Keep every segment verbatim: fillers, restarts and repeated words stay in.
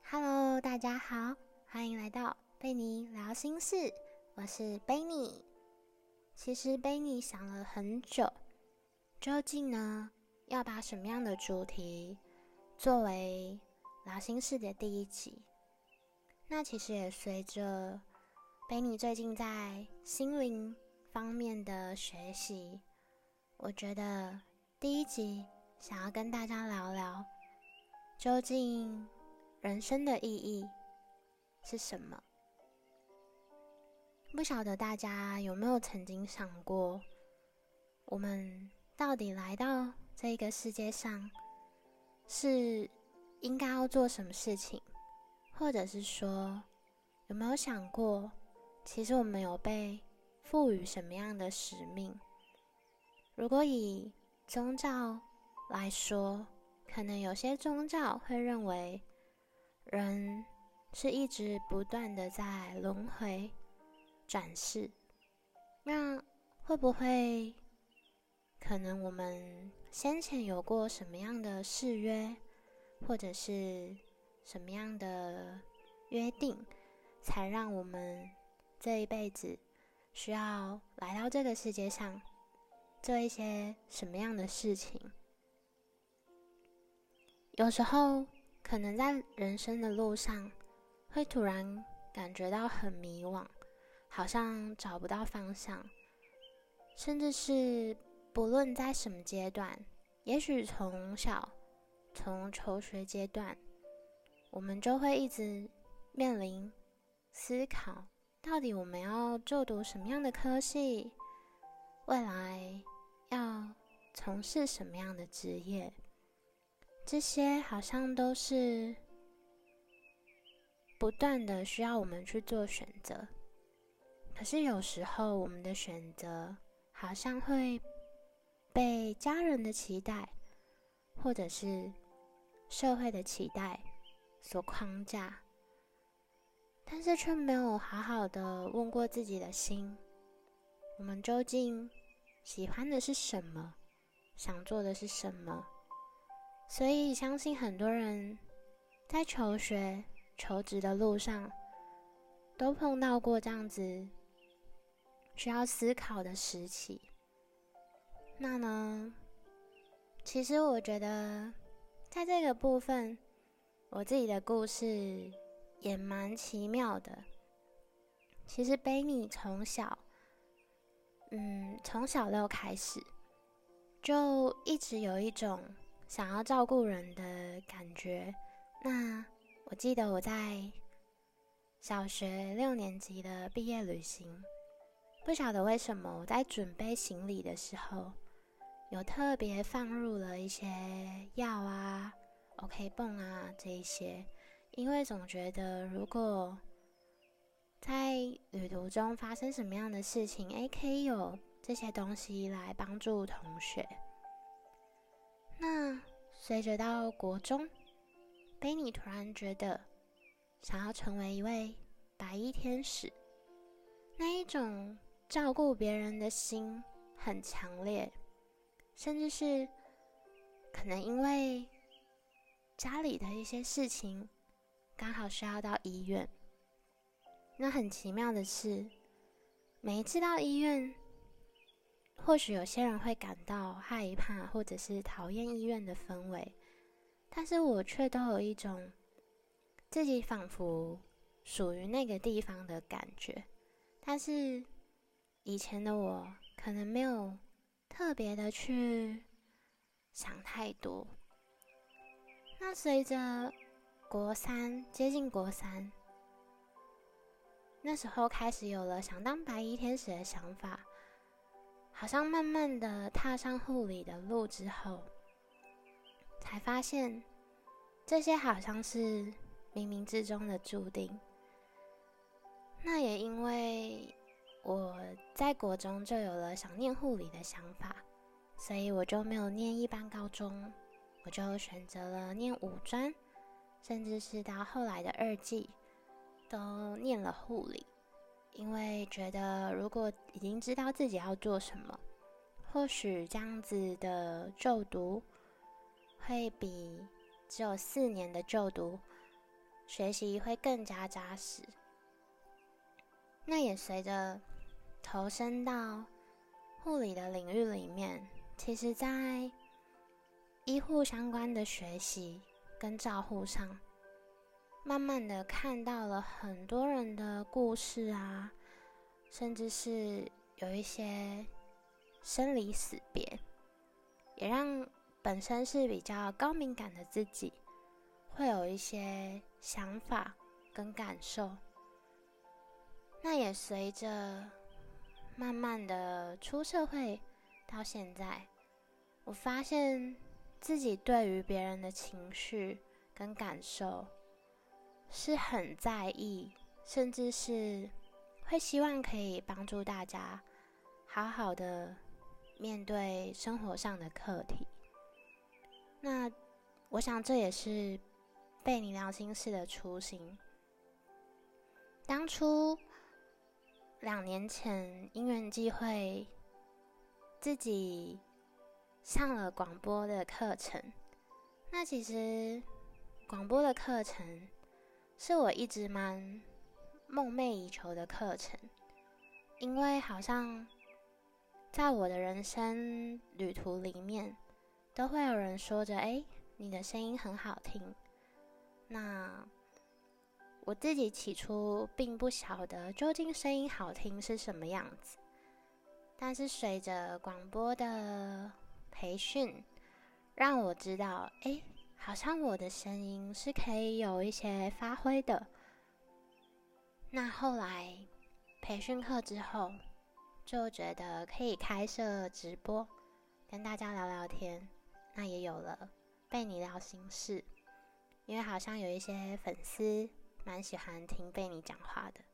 Hello，大家好，欢迎来到贝尼聊心事，我是贝尼。其实贝尼想了很久，究竟呢要把什么样的主题作为聊心事的第一集？那其实也随着贝尼最近在心灵方面的学习，我觉得第一集想要跟大家聊聊，究竟人生的意义是什么？不晓得大家有没有曾经想过，我们到底来到这个世界上是应该要做什么事情？或者是说，有没有想过，其实我们有被赋予什么样的使命？如果以宗教来说，可能有些宗教会认为人是一直不断的在轮回转世，那会不会可能我们先前有过什么样的誓约，或者是什么样的约定，才让我们这一辈子需要来到这个世界上做一些什么样的事情？有时候可能在人生的路上会突然感觉到很迷惘，好像找不到方向，甚至是不论在什么阶段，也许从小从求学阶段，我们就会一直面临思考，到底我们要就读什么样的科系，未来要从事什么样的职业，这些好像都是不断的需要我们去做选择。可是有时候我们的选择好像会被家人的期待，或者是社会的期待所框架，但是却没有好好的问过自己的心，我们究竟喜欢的是什么，想做的是什么？所以相信很多人在求学求职的路上都碰到过这样子需要思考的时期。那呢，其实我觉得在这个部分，我自己的故事也蛮奇妙的。其实贝尼从小嗯，从小六开始就一直有一种想要照顾人的感觉。那我记得我在小学六年级的毕业旅行，不晓得为什么我在准备行李的时候，有特别放入了一些药啊、OK 泵啊这一些，因为总觉得如果在旅途中发生什么样的事情，诶，可以有这些东西来帮助同学。那随着到国中，贝尼突然觉得想要成为一位白衣天使，那一种照顾别人的心很强烈，甚至是可能因为家里的一些事情刚好需要到医院。那很奇妙的是，每一次到医院，或许有些人会感到害怕，或者是讨厌医院的氛围，但是我却都有一种自己仿佛属于那个地方的感觉。但是以前的我可能没有特别的去想太多。那随着国三，接近国三，那时候开始有了想当白衣天使的想法，好像慢慢的踏上护理的路之后，才发现这些好像是冥冥之中的注定。那也因为我在国中就有了想念护理的想法，所以我就没有念一般高中，我就选择了念五专，甚至是到后来的二技都念了护理。因为觉得如果已经知道自己要做什么，或许这样子的就读会比只有四年的就读学习会更加扎实。那也随着投身到护理的领域里面，其实在医护相关的学习跟照护上，慢慢的看到了很多人的故事啊，甚至是有一些生离死别，也让本身是比较高敏感的自己会有一些想法跟感受。那也随着慢慢的出社会到现在，我发现自己对于别人的情绪跟感受是很在意，甚至是会希望可以帮助大家好好的面对生活上的课题。那我想这也是贝尼聊心事的初心。当初两年前因缘际会，自己上了广播的课程。那其实广播的课程是我一直蛮梦寐以求的课程，因为好像在我的人生旅途里面，都会有人说着，哎，你的声音很好听。那我自己起初并不晓得究竟声音好听是什么样子，但是随着广播的培训，让我知道，哎，好像我的声音是可以有一些发挥的。那后来培训课之后，就觉得可以开设直播，跟大家聊聊天。那也有了贝尼聊心事，因为好像有一些粉丝蛮喜欢听贝尼讲话的。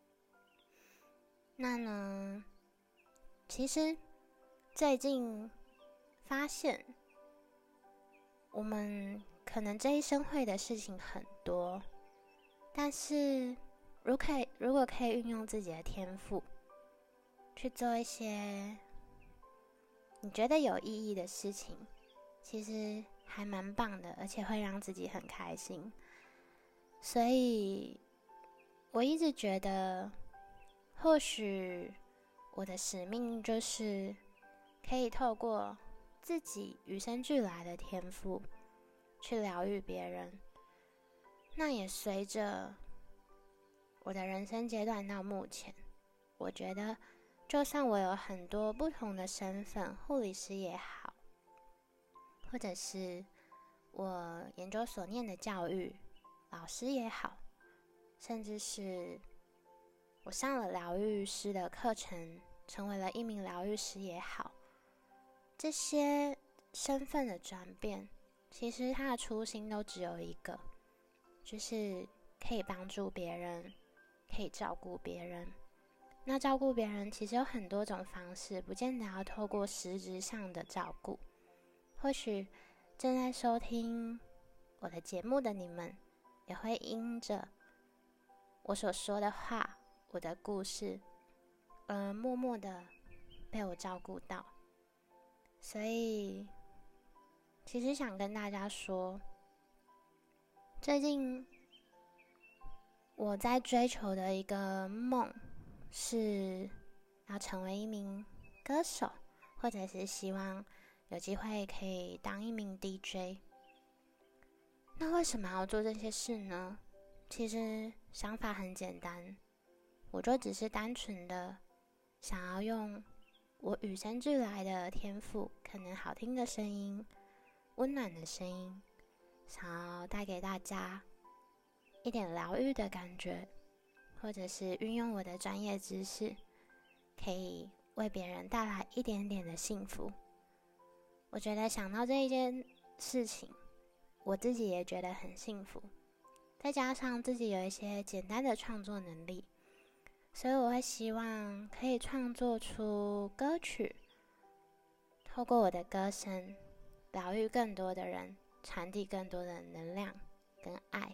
那呢，其实最近发现，我们可能这一生会的事情很多，但是如可以如果可以运用自己的天赋，去做一些你觉得有意义的事情，其实还蛮棒的，而且会让自己很开心。所以我一直觉得，或许我的使命就是可以透过自己与生俱来的天赋去疗愈别人。那也随着我的人生阶段到目前，我觉得就算我有很多不同的身份，护理师也好，或者是我研究所念的教育老师也好，甚至是我上了疗愈师的课程，成为了一名疗愈师也好，这些身份的转变，其实它的初心都只有一个，就是可以帮助别人，可以照顾别人。那照顾别人其实有很多种方式，不见得要透过实质上的照顾。或许正在收听我的节目的你们，也会因着我所说的话，我的故事，而默默的被我照顾到。所以其实想跟大家说，最近我在追求的一个梦，是要成为一名歌手，或者是希望有机会可以当一名 D J。 那为什么要做这些事呢？其实想法很简单，我就只是单纯的想要用我与生俱来的天赋，可能好听的声音，温暖的声音，想要带给大家一点疗愈的感觉，或者是运用我的专业知识，可以为别人带来一点点的幸福。我觉得想到这一件事情，我自己也觉得很幸福，再加上自己有一些简单的创作能力，所以我会希望可以创作出歌曲，透过我的歌声疗愈更多的人，传递更多的能量跟爱。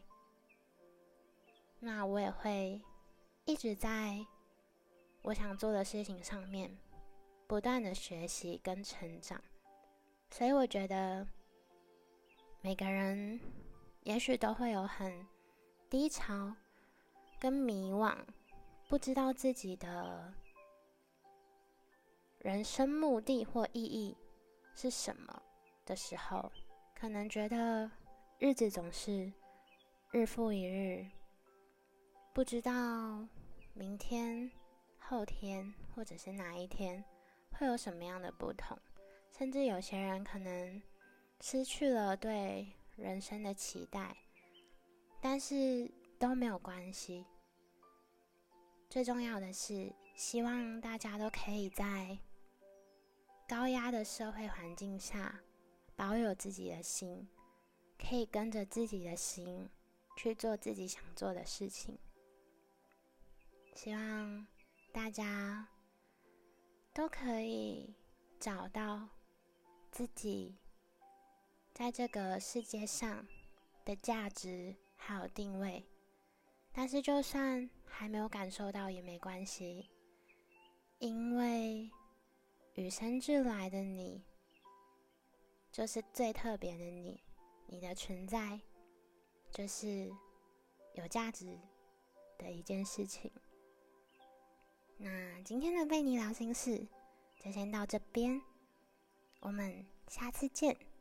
那我也会一直在我想做的事情上面不断的学习跟成长。所以我觉得每个人也许都会有很低潮跟迷惘，不知道自己的人生目的或意义是什么的时候，可能觉得日子总是日复一日，不知道明天、后天或者是哪一天会有什么样的不同，甚至有些人可能失去了对人生的期待，但是都没有关系。最重要的是，希望大家都可以在高压的社会环境下保有自己的心，可以跟着自己的心去做自己想做的事情。希望大家都可以找到自己在这个世界上的价值还有定位，但是就算还没有感受到也没关系，因为与生俱来的你就是最特别的你，你的存在就是有价值的一件事情。那今天的贝尼聊心事就先到这边，我们下次见。